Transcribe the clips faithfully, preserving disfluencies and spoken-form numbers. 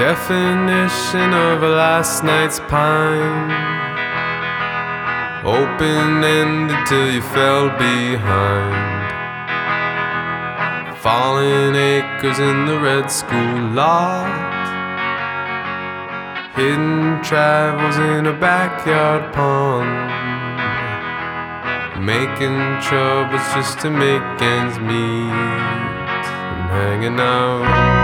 definition of a last night's pine, open-ended till you fell behind. Falling acres in the red school lot, hidden travels in a backyard pond, making troubles just to make ends meet. I'm hanging out.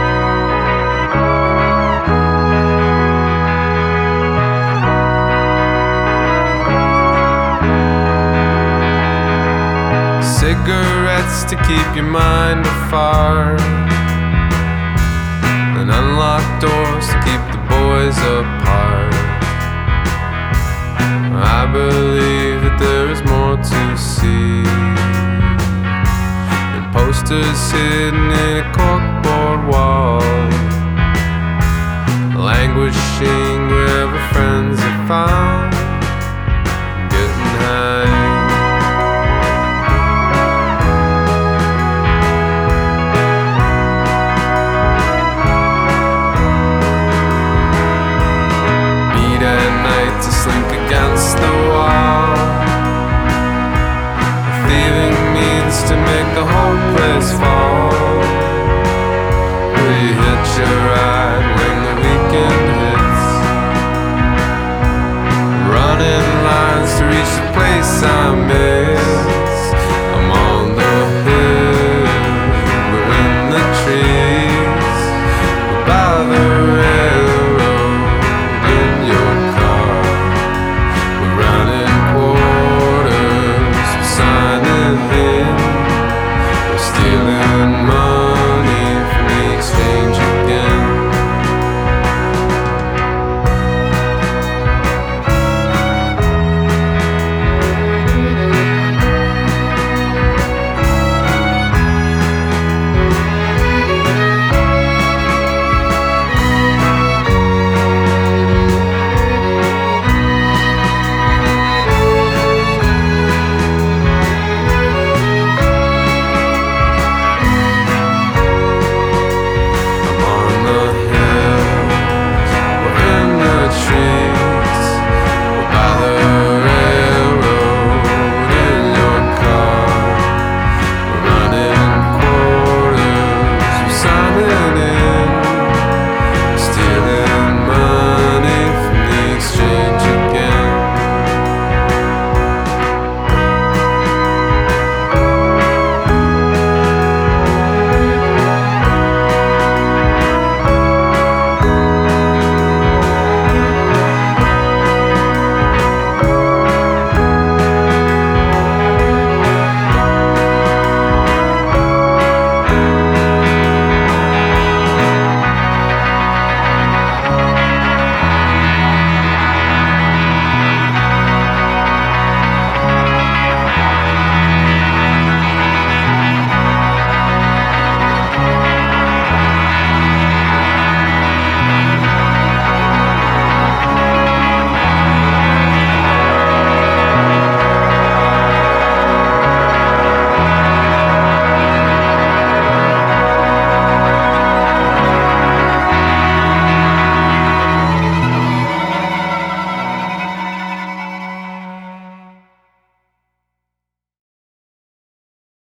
Cigarettes to keep your mind afar, and unlocked doors to keep the boys apart. I believe that there is more to see, and posters hidden in a corkboard wall, languishing wherever friends are found, getting high. To slink against the wall, thieving means to make the whole place fall. We hit your